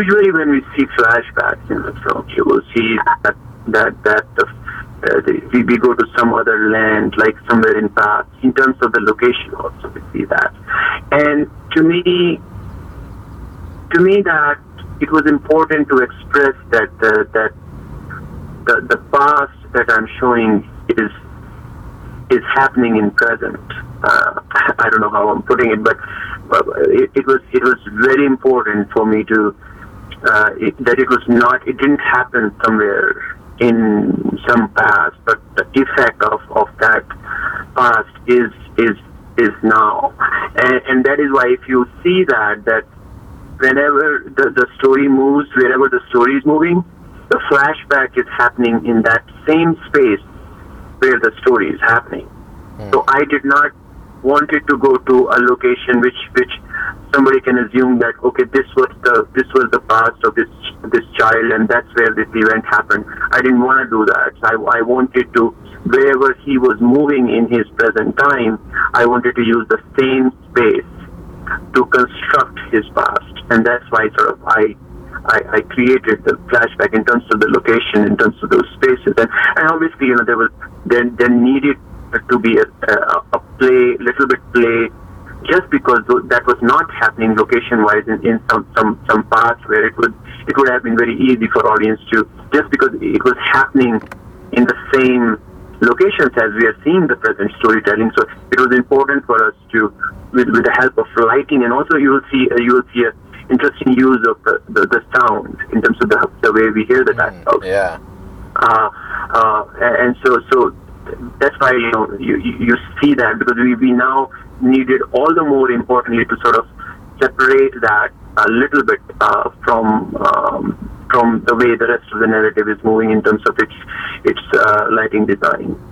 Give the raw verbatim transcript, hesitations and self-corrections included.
Usually, when we see flashbacks in the film, you will see that that that the, uh, the, we, we go to some other land, like somewhere in past. In terms of the location, also we see that. And to me, to me, that it was important to express that uh, that the the past that I'm showing is is happening in present. Uh, I don't know how I'm putting it, but uh, it, it was it was very important for me to. Uh, it, that it was not, it didn't happen somewhere in some past, but the effect of, of that past is is is now, and, and that is why if you see that that whenever the, the story moves, wherever the story is moving, the flashback is happening in that same space where the story is happening. Mm. So I did not want it to go to a location which which somebody can assume that, okay, this was the this was the past of this this child, and that's where this event happened. I didn't want to do that. I, I wanted to, wherever he was moving in his present time, I wanted to use the same space to construct his past, and that's why sort of I I, I created the flashback in terms of the location, in terms of those spaces, and, and obviously, you know, there was there there needed to be a, a, a play, little bit play. Just because that was not happening location-wise in, in some, some, some parts where it would it would have been very easy for audience to, just because it was happening in the same locations as we are seeing the present storytelling. So it was important for us to, with, with the help of lighting, and also you will see uh, you will see a interesting use of the, the, the sound in terms of the, the way we hear the dialogue. Mm, yeah. Uh, uh, and so so that's why you know you you see that, because we we now needed all the more importantly to sort of separate that a little bit uh, from um, from the way the rest of the narrative is moving in terms of its its uh, lighting design.